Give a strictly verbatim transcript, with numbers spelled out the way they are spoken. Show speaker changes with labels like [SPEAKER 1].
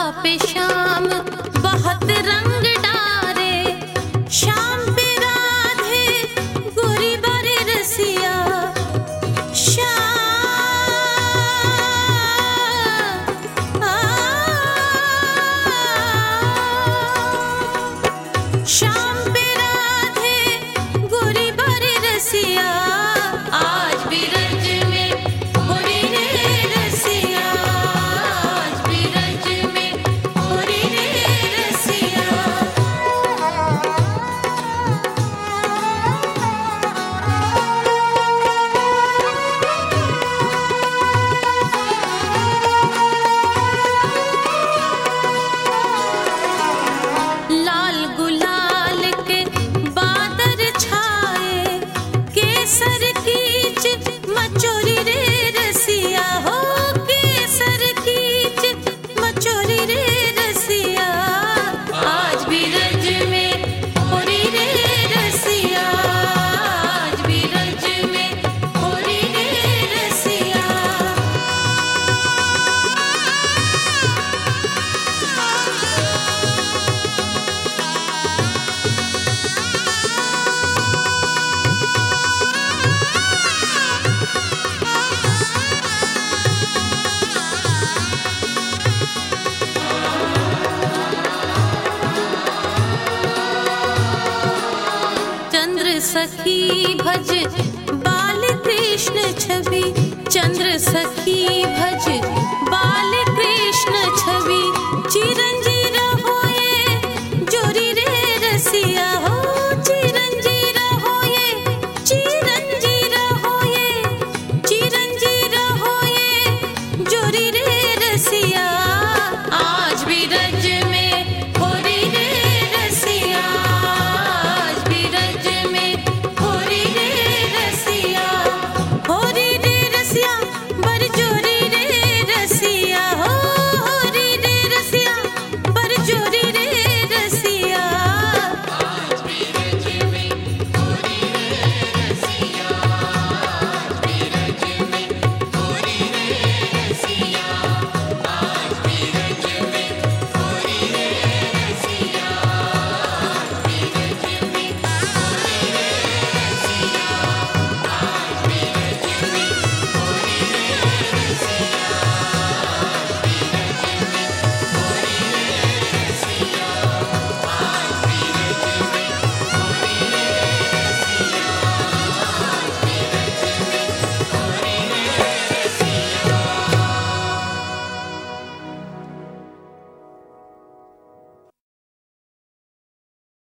[SPEAKER 1] पे शाम बहुत रंग डारे, शाम पे राधे गोरी बारी रसिया, शाम पे राधे गोरी बारी रसिया, आज भी रज में होरी रे रसिया, आज भी रज में होरी रे रसिया। लाल गुलाल के बादल छाए, केसर कीच मचोरी रे रसिया, हो केसर कीच मचोरी रे रसिया, आज भी रज में होरी रे रसिया, आज भी रज में होरी रे रसिया। चंद्र सखी भज बाल कृष्ण छवि, चंद्र सखी भज बाल कृष्ण